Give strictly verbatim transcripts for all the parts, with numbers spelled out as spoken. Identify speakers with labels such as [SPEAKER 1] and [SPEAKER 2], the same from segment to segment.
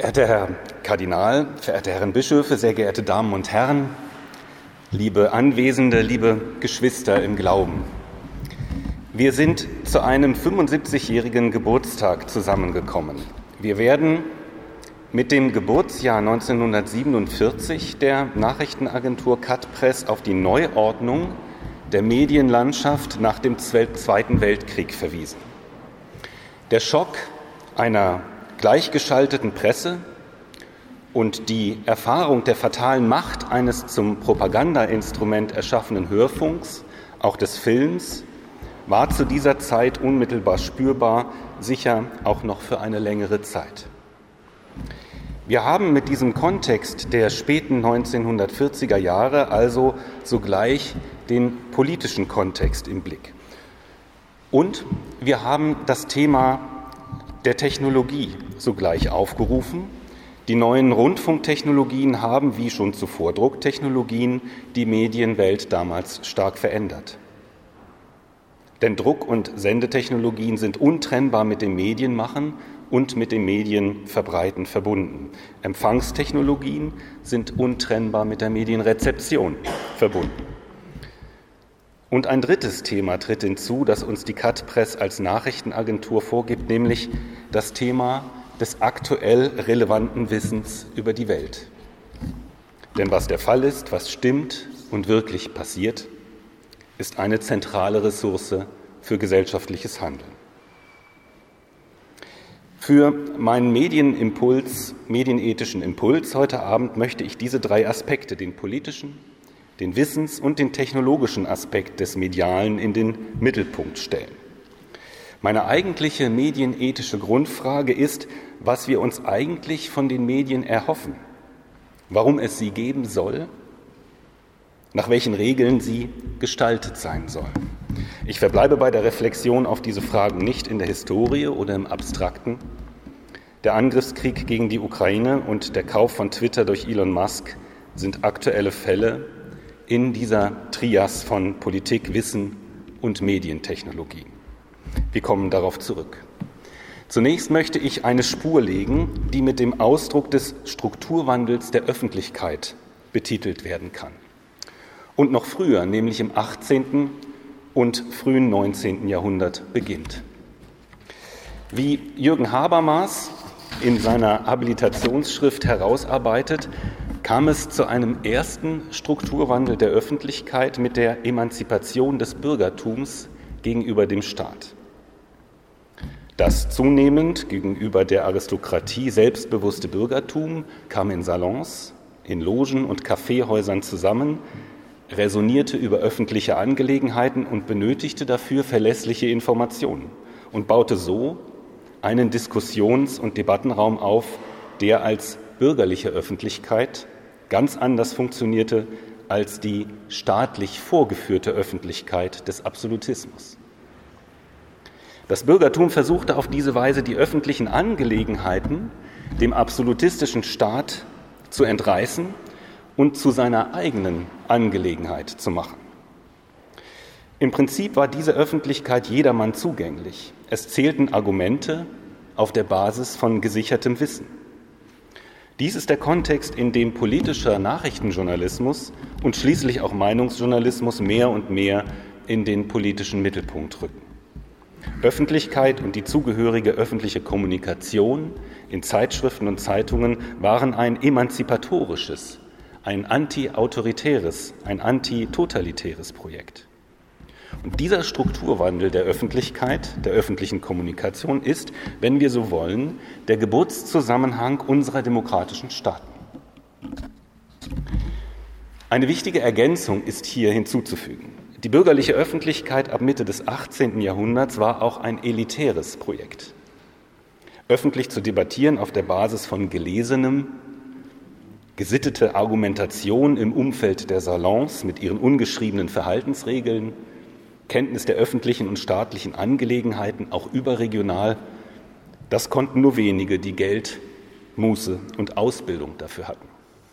[SPEAKER 1] Verehrter Herr Kardinal, verehrte Herren Bischöfe, sehr geehrte Damen und Herren, liebe Anwesende, liebe Geschwister im Glauben. Wir sind zu einem fünfundsiebzigjährigen Geburtstag zusammengekommen. Wir werden mit dem Geburtsjahr neunzehnhundertsiebenundvierzig der Nachrichtenagentur Cat-Press auf die Neuordnung der Medienlandschaft nach dem Zweiten Weltkrieg verwiesen. Der Schock einer gleichgeschalteten Presse und die Erfahrung der fatalen Macht eines zum Propagandainstrument erschaffenen Hörfunks, auch des Films, war zu dieser Zeit unmittelbar spürbar, sicher auch noch für eine längere Zeit. Wir haben mit diesem Kontext der späten neunzehnhundertvierziger Jahre also sogleich den politischen Kontext im Blick. Und wir haben das Thema der Technologie sogleich aufgerufen. Die neuen Rundfunktechnologien haben, wie schon zuvor Drucktechnologien, die Medienwelt damals stark verändert. Denn Druck- und Sendetechnologien sind untrennbar mit dem Medienmachen und mit dem Medienverbreiten verbunden. Empfangstechnologien sind untrennbar mit der Medienrezeption verbunden. Und ein drittes Thema tritt hinzu, das uns die Cat-Press als Nachrichtenagentur vorgibt, nämlich das Thema des aktuell relevanten Wissens über die Welt. Denn was der Fall ist, was stimmt und wirklich passiert, ist eine zentrale Ressource für gesellschaftliches Handeln. Für meinen Medienimpuls, medienethischen Impuls heute Abend möchte ich diese drei Aspekte, den politischen, den Wissens- und den technologischen Aspekt des Medialen in den Mittelpunkt stellen. Meine eigentliche medienethische Grundfrage ist, was wir uns eigentlich von den Medien erhoffen, warum es sie geben soll, nach welchen Regeln sie gestaltet sein sollen. Ich verbleibe bei der Reflexion auf diese Fragen nicht in der Historie oder im Abstrakten. Der Angriffskrieg gegen die Ukraine und der Kauf von Twitter durch Elon Musk sind aktuelle Fälle in dieser Trias von Politik, Wissen und Medientechnologie. Wir kommen darauf zurück. Zunächst möchte ich eine Spur legen, die mit dem Ausdruck des Strukturwandels der Öffentlichkeit betitelt werden kann. Und noch früher, nämlich im achtzehnten und frühen neunzehnten Jahrhundert beginnt. Wie Jürgen Habermas in seiner Habilitationsschrift herausarbeitet, kam es zu einem ersten Strukturwandel der Öffentlichkeit mit der Emanzipation des Bürgertums gegenüber dem Staat. Das zunehmend gegenüber der Aristokratie selbstbewusste Bürgertum kam in Salons, in Logen und Kaffeehäusern zusammen, räsonierte über öffentliche Angelegenheiten und benötigte dafür verlässliche Informationen und baute so einen Diskussions- und Debattenraum auf, der als bürgerliche Öffentlichkeit ganz anders funktionierte als die staatlich vorgeführte Öffentlichkeit des Absolutismus. Das Bürgertum versuchte auf diese Weise, die öffentlichen Angelegenheiten dem absolutistischen Staat zu entreißen und zu seiner eigenen Angelegenheit zu machen. Im Prinzip war diese Öffentlichkeit jedermann zugänglich. Es zählten Argumente auf der Basis von gesichertem Wissen. Dies ist der Kontext, in dem politischer Nachrichtenjournalismus und schließlich auch Meinungsjournalismus mehr und mehr in den politischen Mittelpunkt rücken. Öffentlichkeit und die zugehörige öffentliche Kommunikation in Zeitschriften und Zeitungen waren ein emanzipatorisches, ein anti-autoritäres, ein anti-totalitäres Projekt. Und dieser Strukturwandel der Öffentlichkeit, der öffentlichen Kommunikation ist, wenn wir so wollen, der Geburtszusammenhang unserer demokratischen Staaten. Eine wichtige Ergänzung ist hier hinzuzufügen. Die bürgerliche Öffentlichkeit ab Mitte des achtzehnten Jahrhunderts war auch ein elitäres Projekt. Öffentlich zu debattieren auf der Basis von Gelesenem, gesittete Argumentation im Umfeld der Salons mit ihren ungeschriebenen Verhaltensregeln, Kenntnis der öffentlichen und staatlichen Angelegenheiten, auch überregional, das konnten nur wenige, die Geld, Muße und Ausbildung dafür hatten.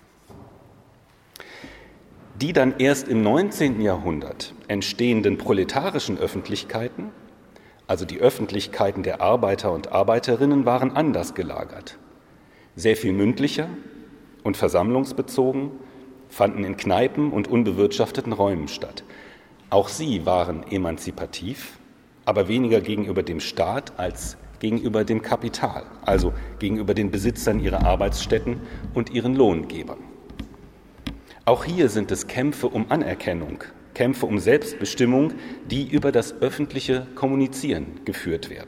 [SPEAKER 1] Die dann erst im neunzehnten Jahrhundert entstehenden proletarischen Öffentlichkeiten, also die Öffentlichkeiten der Arbeiter und Arbeiterinnen, waren anders gelagert. Sehr viel mündlicher und versammlungsbezogen, fanden in Kneipen und unbewirtschafteten Räumen statt. Auch sie waren emanzipativ, aber weniger gegenüber dem Staat als gegenüber dem Kapital, also gegenüber den Besitzern ihrer Arbeitsstätten und ihren Lohngebern. Auch hier sind es Kämpfe um Anerkennung, Kämpfe um Selbstbestimmung, die über das öffentliche Kommunizieren geführt werden.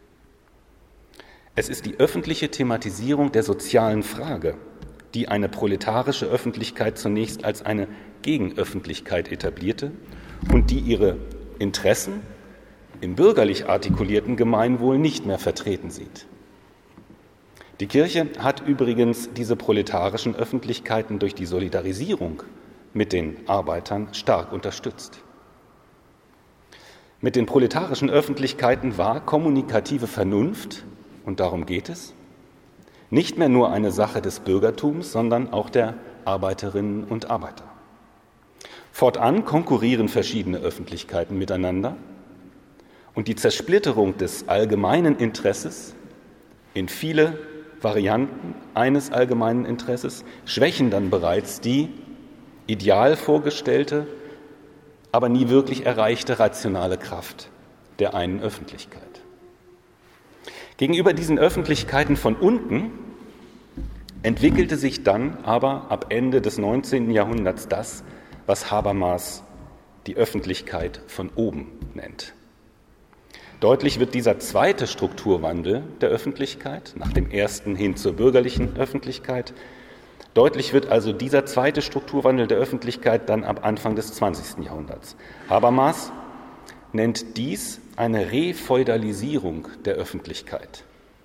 [SPEAKER 1] Es ist die öffentliche Thematisierung der sozialen Frage, die eine proletarische Öffentlichkeit zunächst als eine Gegenöffentlichkeit etablierte und die ihre Interessen im bürgerlich artikulierten Gemeinwohl nicht mehr vertreten sieht. Die Kirche hat übrigens diese proletarischen Öffentlichkeiten durch die Solidarisierung mit den Arbeitern stark unterstützt. Mit den proletarischen Öffentlichkeiten war kommunikative Vernunft, und darum geht es, nicht mehr nur eine Sache des Bürgertums, sondern auch der Arbeiterinnen und Arbeiter. Fortan konkurrieren verschiedene Öffentlichkeiten miteinander und die Zersplitterung des allgemeinen Interesses in viele Varianten eines allgemeinen Interesses schwächen dann bereits die ideal vorgestellte, aber nie wirklich erreichte rationale Kraft der einen Öffentlichkeit. Gegenüber diesen Öffentlichkeiten von unten entwickelte sich dann aber ab Ende des neunzehnten Jahrhunderts das, was Habermas die Öffentlichkeit von oben nennt. Deutlich wird dieser zweite Strukturwandel der Öffentlichkeit, nach dem ersten hin zur bürgerlichen Öffentlichkeit, deutlich wird also dieser zweite Strukturwandel der Öffentlichkeit dann ab Anfang des zwanzigsten Jahrhunderts. Habermas nennt dies eine Refeudalisierung der Öffentlichkeit.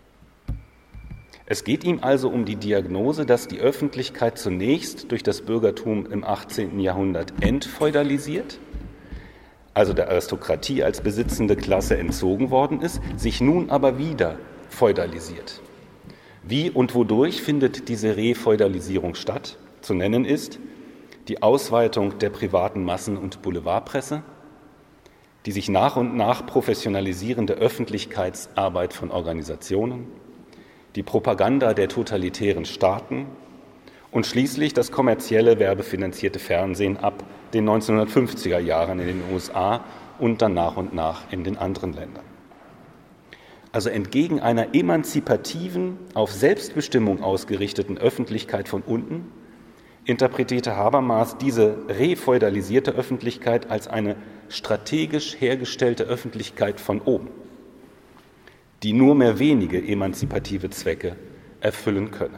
[SPEAKER 1] Es geht ihm also um die Diagnose, dass die Öffentlichkeit zunächst durch das Bürgertum im achtzehnten Jahrhundert entfeudalisiert, also der Aristokratie als besitzende Klasse entzogen worden ist, sich nun aber wieder feudalisiert. Wie und wodurch findet diese Refeudalisierung statt? Zu nennen ist die Ausweitung der privaten Massen- und Boulevardpresse, die sich nach und nach professionalisierende Öffentlichkeitsarbeit von Organisationen, die Propaganda der totalitären Staaten und schließlich das kommerzielle, werbefinanzierte Fernsehen ab den neunzehnhundertfünfziger Jahren in den U S A und dann nach und nach in den anderen Ländern. Also entgegen einer emanzipativen, auf Selbstbestimmung ausgerichteten Öffentlichkeit von unten interpretierte Habermas diese refeudalisierte Öffentlichkeit als eine strategisch hergestellte Öffentlichkeit von oben, die nur mehr wenige emanzipative Zwecke erfüllen könne.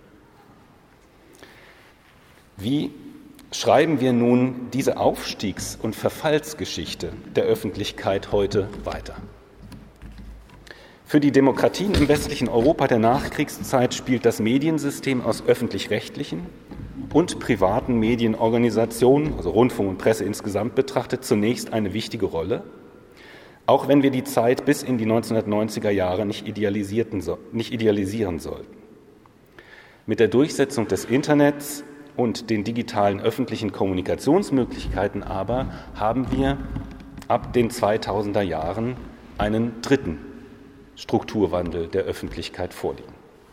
[SPEAKER 1] Wie schreiben wir nun diese Aufstiegs- und Verfallsgeschichte der Öffentlichkeit heute weiter? Für die Demokratien im westlichen Europa der Nachkriegszeit spielt das Mediensystem aus öffentlich-rechtlichen und privaten Medienorganisationen, also Rundfunk und Presse insgesamt betrachtet, zunächst eine wichtige Rolle, auch wenn wir die Zeit bis in die neunzehnhundertneunziger Jahre nicht, idealisierten, nicht idealisieren sollten. Mit der Durchsetzung des Internets und den digitalen öffentlichen Kommunikationsmöglichkeiten aber haben wir ab den zweitausender Jahren einen dritten Strukturwandel der Öffentlichkeit vorliegen.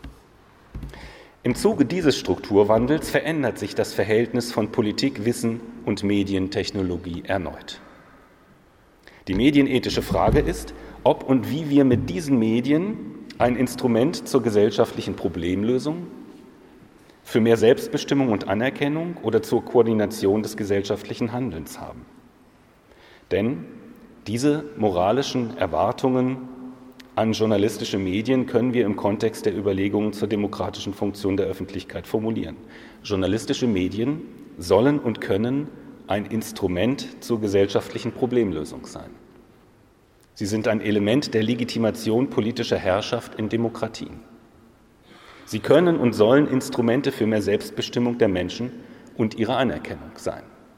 [SPEAKER 1] Im Zuge dieses Strukturwandels verändert sich das Verhältnis von Politik, Wissen und Medientechnologie erneut. Die medienethische Frage ist, ob und wie wir mit diesen Medien ein Instrument zur gesellschaftlichen Problemlösung, für mehr Selbstbestimmung und Anerkennung oder zur Koordination des gesellschaftlichen Handelns haben. Denn diese moralischen Erwartungen an journalistische Medien können wir im Kontext der Überlegungen zur demokratischen Funktion der Öffentlichkeit formulieren. Journalistische Medien sollen und können ein Instrument zur gesellschaftlichen Problemlösung sein. Sie sind ein Element der Legitimation politischer Herrschaft in Demokratien. Sie können und sollen Instrumente für mehr Selbstbestimmung der Menschen und ihre Anerkennung sein.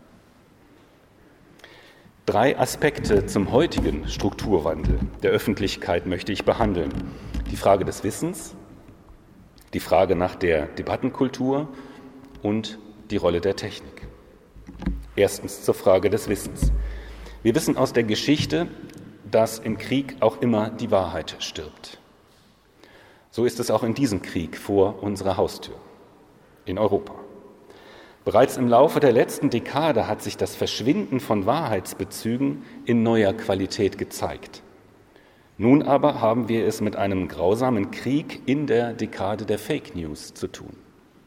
[SPEAKER 1] Drei Aspekte zum heutigen Strukturwandel der Öffentlichkeit möchte ich behandeln. Die Frage des Wissens, die Frage nach der Debattenkultur und die Rolle der Technik. Erstens zur Frage des Wissens. Wir wissen aus der Geschichte, dass im Krieg auch immer die Wahrheit stirbt. So ist es auch in diesem Krieg vor unserer Haustür, in Europa. Bereits im Laufe der letzten Dekade hat sich das Verschwinden von Wahrheitsbezügen in neuer Qualität gezeigt. Nun aber haben wir es mit einem grausamen Krieg in der Dekade der Fake News zu tun.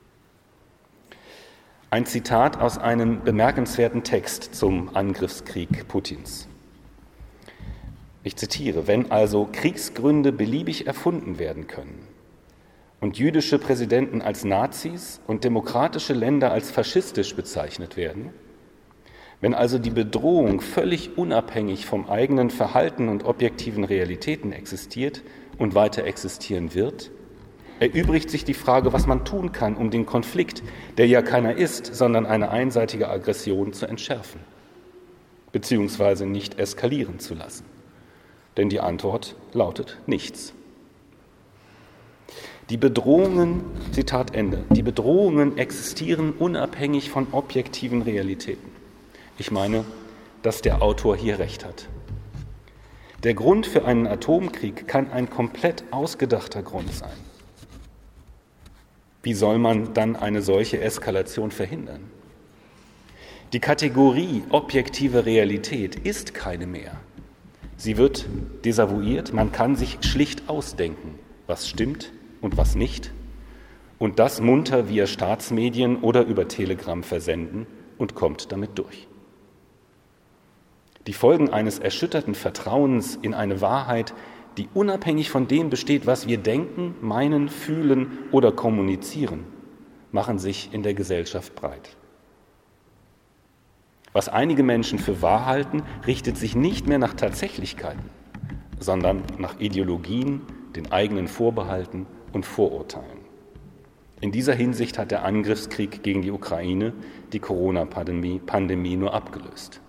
[SPEAKER 1] Ein Zitat aus einem bemerkenswerten Text zum Angriffskrieg Putins. Ich zitiere: Wenn also Kriegsgründe beliebig erfunden werden können und jüdische Präsidenten als Nazis und demokratische Länder als faschistisch bezeichnet werden, wenn also die Bedrohung völlig unabhängig vom eigenen Verhalten und objektiven Realitäten existiert und weiter existieren wird, erübrigt sich die Frage, was man tun kann, um den Konflikt, der ja keiner ist, sondern eine einseitige Aggression, zu entschärfen, beziehungsweise nicht eskalieren zu lassen. Denn die Antwort lautet nichts. Die Bedrohungen, Zitat Ende, die Bedrohungen existieren unabhängig von objektiven Realitäten. Ich meine, dass der Autor hier recht hat. Der Grund für einen Atomkrieg kann ein komplett ausgedachter Grund sein. Wie soll man dann eine solche Eskalation verhindern? Die Kategorie objektive Realität ist keine mehr. Sie wird desavouiert, man kann sich schlicht ausdenken, was stimmt und was nicht, und das munter via Staatsmedien oder über Telegram versenden und kommt damit durch. Die Folgen eines erschütterten Vertrauens in eine Wahrheit, die unabhängig von dem besteht, was wir denken, meinen, fühlen oder kommunizieren, machen sich in der Gesellschaft breit. Was einige Menschen für wahr halten, richtet sich nicht mehr nach Tatsächlichkeiten, sondern nach Ideologien, den eigenen Vorbehalten und Vorurteilen. In dieser Hinsicht hat der Angriffskrieg gegen die Ukraine die Corona-Pandemie Pandemie nur abgelöst.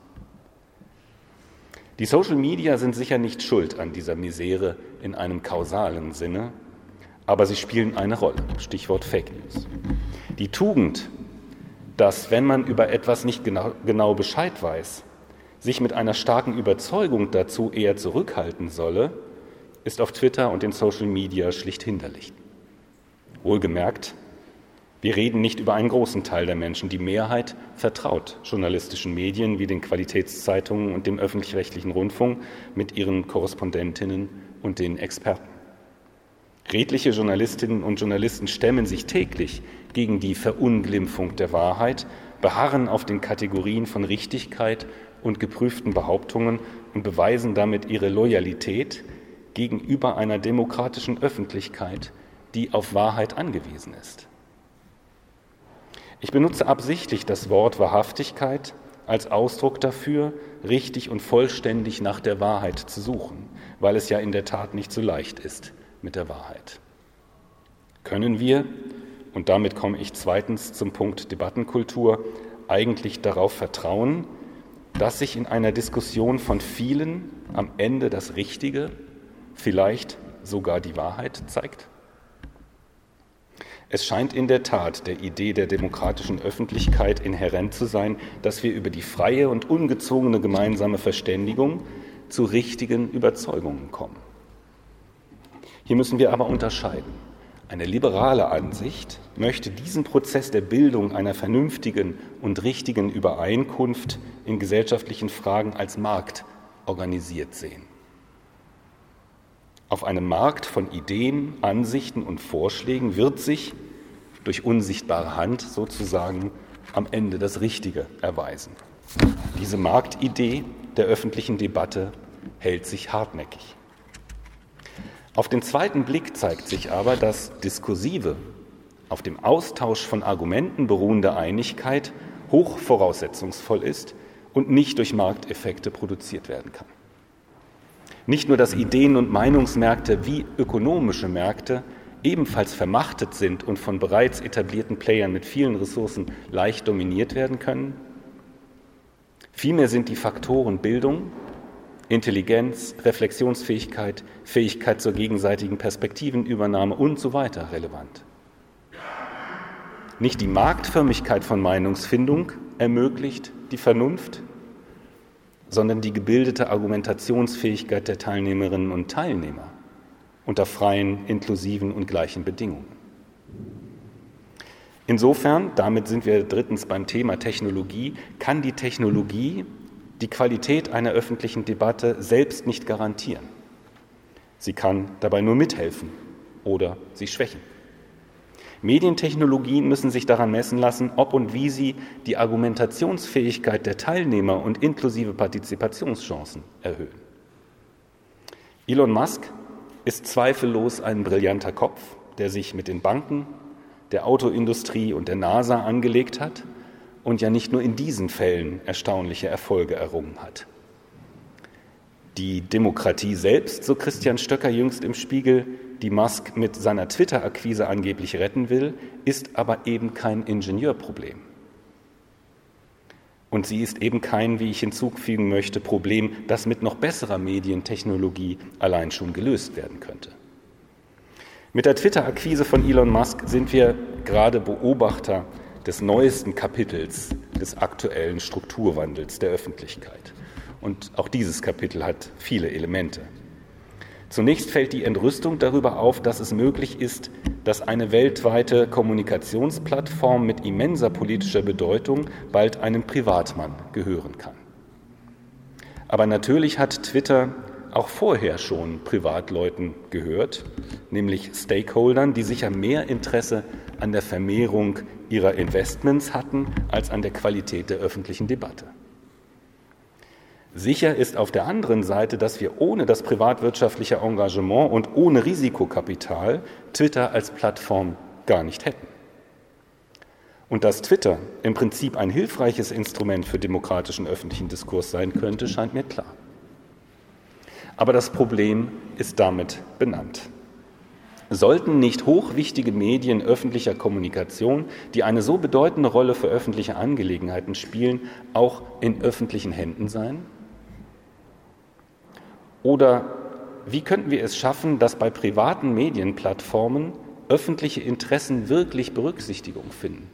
[SPEAKER 1] Die Social Media sind sicher nicht schuld an dieser Misere in einem kausalen Sinne, aber sie spielen eine Rolle. Stichwort Fake News. Die Tugend, dass, wenn man über etwas nicht genau, genau Bescheid weiß, sich mit einer starken Überzeugung dazu eher zurückhalten solle, ist auf Twitter und den Social Media schlicht hinderlich. Wohlgemerkt, wir reden nicht über einen großen Teil der Menschen. Die Mehrheit vertraut journalistischen Medien wie den Qualitätszeitungen und dem öffentlich-rechtlichen Rundfunk mit ihren Korrespondentinnen und den Experten. Redliche Journalistinnen und Journalisten stemmen sich täglich gegen die Verunglimpfung der Wahrheit, beharren auf den Kategorien von Richtigkeit und geprüften Behauptungen und beweisen damit ihre Loyalität gegenüber einer demokratischen Öffentlichkeit, die auf Wahrheit angewiesen ist. Ich benutze absichtlich das Wort Wahrhaftigkeit als Ausdruck dafür, richtig und vollständig nach der Wahrheit zu suchen, weil es ja in der Tat nicht so leicht ist mit der Wahrheit. Können wir, und damit komme ich zweitens zum Punkt Debattenkultur, eigentlich darauf vertrauen, dass sich in einer Diskussion von vielen am Ende das Richtige, vielleicht sogar die Wahrheit zeigt? Es scheint in der Tat der Idee der demokratischen Öffentlichkeit inhärent zu sein, dass wir über die freie und ungezwungene gemeinsame Verständigung zu richtigen Überzeugungen kommen. Hier müssen wir aber unterscheiden. Eine liberale Ansicht möchte diesen Prozess der Bildung einer vernünftigen und richtigen Übereinkunft in gesellschaftlichen Fragen als Markt organisiert sehen. Auf einem Markt von Ideen, Ansichten und Vorschlägen wird sich durch unsichtbare Hand sozusagen am Ende das Richtige erweisen. Diese Marktidee der öffentlichen Debatte hält sich hartnäckig. Auf den zweiten Blick zeigt sich aber, dass diskursive, auf dem Austausch von Argumenten beruhende Einigkeit hoch voraussetzungsvoll ist und nicht durch Markteffekte produziert werden kann. Nicht nur, dass Ideen- und Meinungsmärkte wie ökonomische Märkte ebenfalls vermachtet sind und von bereits etablierten Playern mit vielen Ressourcen leicht dominiert werden können, vielmehr sind die Faktoren Bildung, Intelligenz, Reflexionsfähigkeit, Fähigkeit zur gegenseitigen Perspektivenübernahme und so weiter relevant. Nicht die Marktförmigkeit von Meinungsfindung ermöglicht die Vernunft, sondern die gebildete Argumentationsfähigkeit der Teilnehmerinnen und Teilnehmer unter freien, inklusiven und gleichen Bedingungen. Insofern, damit sind wir drittens beim Thema Technologie, kann die Technologie die Qualität einer öffentlichen Debatte selbst nicht garantieren. Sie kann dabei nur mithelfen oder sie schwächen. Medientechnologien müssen sich daran messen lassen, ob und wie sie die Argumentationsfähigkeit der Teilnehmer und inklusive Partizipationschancen erhöhen. Elon Musk ist zweifellos ein brillanter Kopf, der sich mit den Banken, der Autoindustrie und der NASA angelegt hat und ja nicht nur in diesen Fällen erstaunliche Erfolge errungen hat. Die Demokratie selbst, so Christian Stöcker jüngst im Spiegel, die Musk mit seiner Twitter-Akquise angeblich retten will, ist aber eben kein Ingenieurproblem. Und sie ist eben kein, wie ich hinzufügen möchte, Problem, das mit noch besserer Medientechnologie allein schon gelöst werden könnte. Mit der Twitter-Akquise von Elon Musk sind wir gerade Beobachter des neuesten Kapitels des aktuellen Strukturwandels der Öffentlichkeit. Und auch dieses Kapitel hat viele Elemente. Zunächst fällt die Entrüstung darüber auf, dass es möglich ist, dass eine weltweite Kommunikationsplattform mit immenser politischer Bedeutung bald einem Privatmann gehören kann. Aber natürlich hat Twitter auch vorher schon Privatleuten gehört, nämlich Stakeholdern, die sicher mehr Interesse an der Vermehrung ihrer Investments hatten als an der Qualität der öffentlichen Debatte. Sicher ist auf der anderen Seite, dass wir ohne das privatwirtschaftliche Engagement und ohne Risikokapital Twitter als Plattform gar nicht hätten. Und dass Twitter im Prinzip ein hilfreiches Instrument für demokratischen öffentlichen Diskurs sein könnte, scheint mir klar. Aber das Problem ist damit benannt. Sollten nicht hochwichtige Medien öffentlicher Kommunikation, die eine so bedeutende Rolle für öffentliche Angelegenheiten spielen, auch in öffentlichen Händen sein? Oder wie könnten wir es schaffen, dass bei privaten Medienplattformen öffentliche Interessen wirklich Berücksichtigung finden?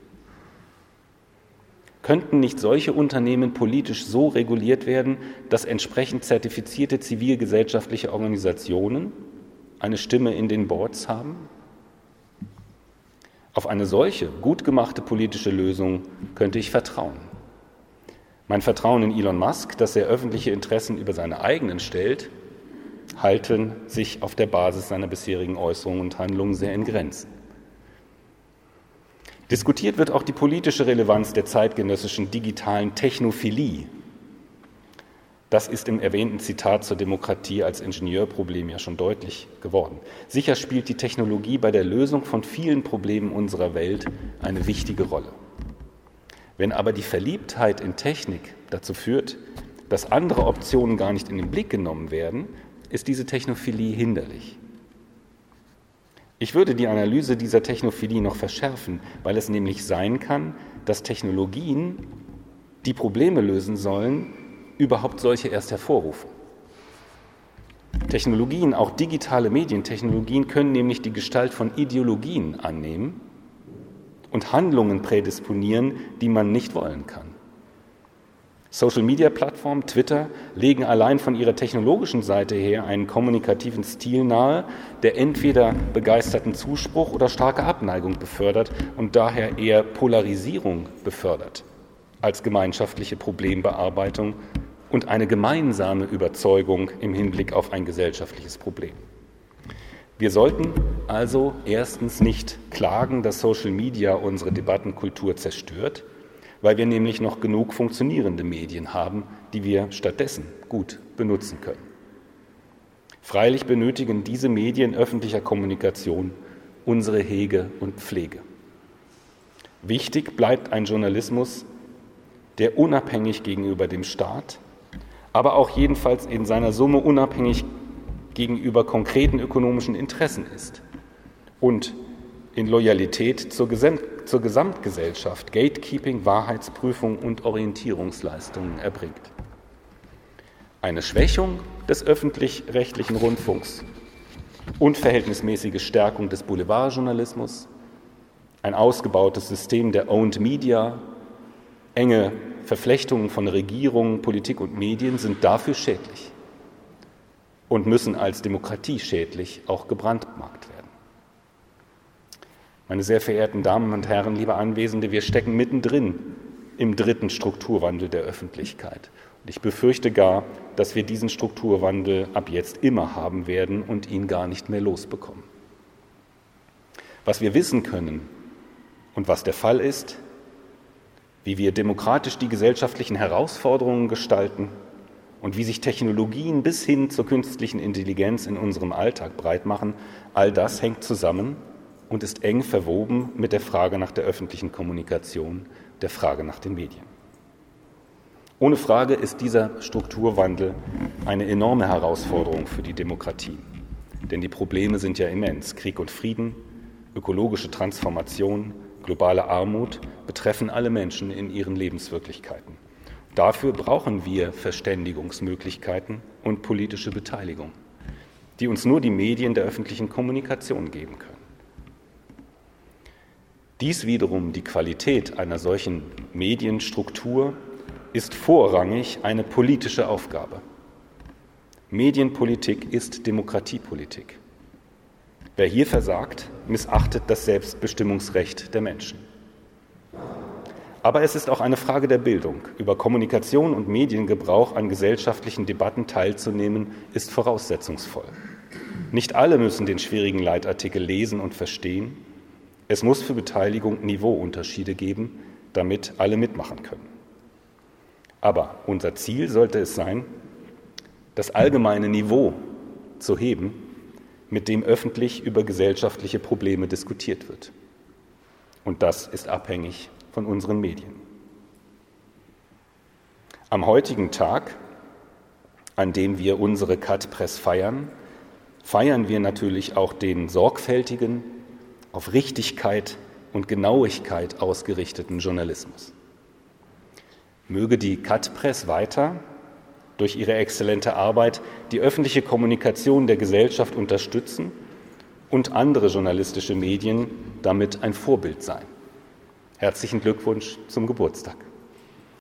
[SPEAKER 1] Könnten nicht solche Unternehmen politisch so reguliert werden, dass entsprechend zertifizierte zivilgesellschaftliche Organisationen eine Stimme in den Boards haben? Auf eine solche gut gemachte politische Lösung könnte ich vertrauen. Mein Vertrauen in Elon Musk, dass er öffentliche Interessen über seine eigenen stellt, halten sich auf der Basis seiner bisherigen Äußerungen und Handlungen sehr in Grenzen. Diskutiert wird auch die politische Relevanz der zeitgenössischen digitalen Technophilie. Das ist im erwähnten Zitat zur Demokratie als Ingenieurproblem ja schon deutlich geworden. Sicher spielt die Technologie bei der Lösung von vielen Problemen unserer Welt eine wichtige Rolle. Wenn aber die Verliebtheit in Technik dazu führt, dass andere Optionen gar nicht in den Blick genommen werden, ist diese Technophilie hinderlich. Ich würde die Analyse dieser Technophilie noch verschärfen, weil es nämlich sein kann, dass Technologien, die Probleme lösen sollen, überhaupt solche erst hervorrufen. Technologien, auch digitale Medientechnologien, können nämlich die Gestalt von Ideologien annehmen und Handlungen prädisponieren, die man nicht wollen kann. Social-Media-Plattformen, Twitter, legen allein von ihrer technologischen Seite her einen kommunikativen Stil nahe, der entweder begeisterten Zuspruch oder starke Abneigung befördert und daher eher Polarisierung befördert als gemeinschaftliche Problembearbeitung und eine gemeinsame Überzeugung im Hinblick auf ein gesellschaftliches Problem. Wir sollten also erstens nicht klagen, dass Social Media unsere Debattenkultur zerstört, weil wir nämlich noch genug funktionierende Medien haben, die wir stattdessen gut benutzen können. Freilich benötigen diese Medien öffentlicher Kommunikation unsere Hege und Pflege. Wichtig bleibt ein Journalismus, der unabhängig gegenüber dem Staat, aber auch jedenfalls in seiner Summe unabhängig gegenüber konkreten ökonomischen Interessen ist und in Loyalität zur, Gesam- zur Gesamtgesellschaft Gatekeeping, Wahrheitsprüfung und Orientierungsleistungen erbringt. Eine Schwächung des öffentlich-rechtlichen Rundfunks, unverhältnismäßige Stärkung des Boulevardjournalismus, ein ausgebautes System der Owned Media, enge Verflechtungen von Regierungen, Politik und Medien sind dafür schädlich. und müssen als demokratieschädlich auch gebrandmarkt werden. Meine sehr verehrten Damen und Herren, liebe Anwesende, wir stecken mittendrin im dritten Strukturwandel der Öffentlichkeit. Und ich befürchte gar, dass wir diesen Strukturwandel ab jetzt immer haben werden und ihn gar nicht mehr losbekommen. Was wir wissen können und was der Fall ist, wie wir demokratisch die gesellschaftlichen Herausforderungen gestalten und wie sich Technologien bis hin zur künstlichen Intelligenz in unserem Alltag breit machen, all das hängt zusammen und ist eng verwoben mit der Frage nach der öffentlichen Kommunikation, der Frage nach den Medien. Ohne Frage ist dieser Strukturwandel eine enorme Herausforderung für die Demokratie. Denn die Probleme sind ja immens. Krieg und Frieden, ökologische Transformation, globale Armut betreffen alle Menschen in ihren Lebenswirklichkeiten. Dafür brauchen wir Verständigungsmöglichkeiten und politische Beteiligung, die uns nur die Medien der öffentlichen Kommunikation geben können. Dies wiederum, die Qualität einer solchen Medienstruktur, ist vorrangig eine politische Aufgabe. Medienpolitik ist Demokratiepolitik. Wer hier versagt, missachtet das Selbstbestimmungsrecht der Menschen. Aber es ist auch eine Frage der Bildung. Über Kommunikation und Mediengebrauch an gesellschaftlichen Debatten teilzunehmen, ist voraussetzungsvoll. Nicht alle müssen den schwierigen Leitartikel lesen und verstehen. Es muss für Beteiligung Niveauunterschiede geben, damit alle mitmachen können. Aber unser Ziel sollte es sein, das allgemeine Niveau zu heben, mit dem öffentlich über gesellschaftliche Probleme diskutiert wird. Und das ist abhängig von unseren Medien. Am heutigen Tag, an dem wir unsere Cut-Press feiern, feiern wir natürlich auch den sorgfältigen, auf Richtigkeit und Genauigkeit ausgerichteten Journalismus. Möge die Cut-Press weiter durch ihre exzellente Arbeit die öffentliche Kommunikation der Gesellschaft unterstützen und andere journalistische Medien damit ein Vorbild sein. Herzlichen Glückwunsch zum Geburtstag.